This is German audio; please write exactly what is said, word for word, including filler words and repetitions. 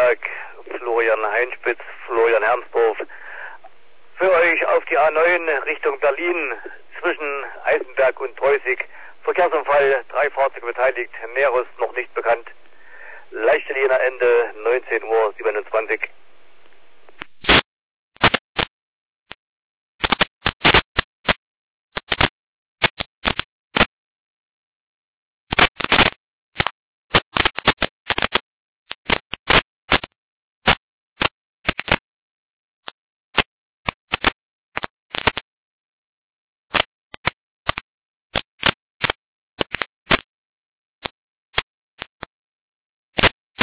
Eisenberg, Florian Heinspitz, Florian Hermsdorf. Für euch auf die A neun Richtung Berlin zwischen Eisenberg und Preußig. Verkehrsunfall, drei Fahrzeuge beteiligt, Näheres noch nicht bekannt. Leichte Ende neunzehn Uhr siebenundzwanzig.